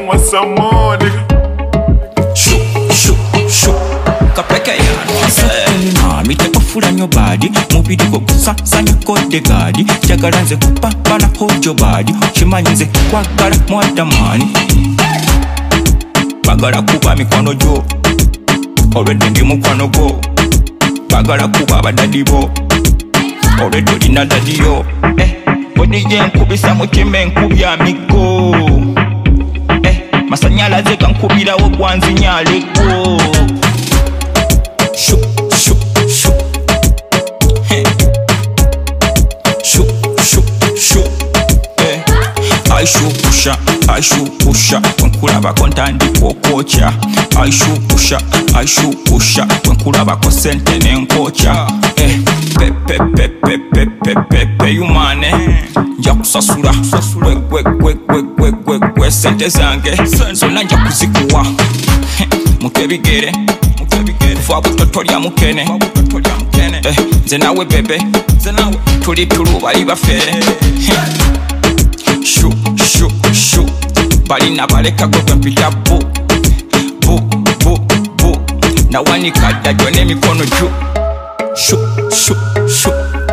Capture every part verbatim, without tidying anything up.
want some more, nigga. Shoot, shoot, shoot. Kapeke ya say. Me take a full on your body. Move it go sa sa you got the gadi. Jagaranze kupa bana hold your body. Chimanyize kwa gara mwada money. Bagara kuba mikono jo. Already ndi mukwano go. Bagara kuba badadi bo. Already ndi na daddy yo. Eh, body jen kubisa mukime nkubya migo. Eh, masanyalaze kankubira wo gwanzi nyaleko. Shoot, shoot, shoot. Hey. Shoot, shoot, shoot. Hey. I shoot pusha, I shoot pusha. When kulaba kontandi kokocha. I shoot pusha, I shoot pusha. When kulaba kosente nenkocha. Eh, pe pe pe pe pe pe pe pe you man eh. Jakusasura, we we we we we we we sente zange. So nanja kuzikuwa. Mukebigere, mukebigere. Fwa butotoria mukene, butotoria mukene. Eh, nze nawe bebe, nze nawe. Tuli tulu bali bafere. Shoo, shoo, shoo. Bali na baleka go mpita bu, bu, bu, bu. Na wani kada jone mikono ju. Shoo, shoo, shoo.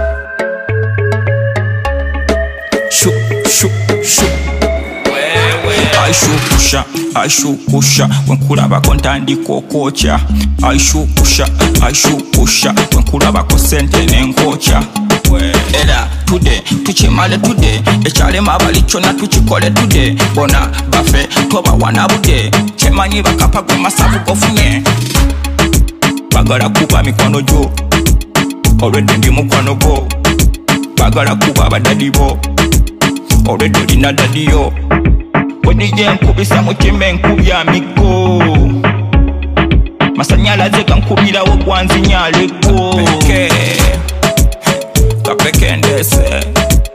Shoo, shoo, shoo. I shoot pusha, I shoot pusha. When kulaba kontandi kokocha. I shoot pusha, I shoot pusha. When kulaba kosente nenkocha. Era today, tuchimale today. Echale mabali chona tuchikole today. Bona bafe, toba wana bude. Chemanyi bakapa gwe masabu kofunye. Bagara kuba mikono jo. Already ndi mukwano go. Bagara kuba badadi bo. Already ndi na daddy yo. Body jen kubisa mukime nkubya migo. Masanyalaze kankubira wo gwanzi nyaleko. Kapeke, kapeke ndese.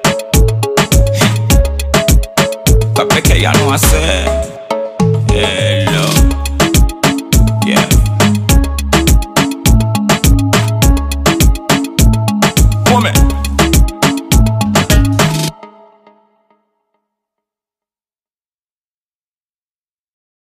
Kapeke yano ase. Hello. Yeah. Come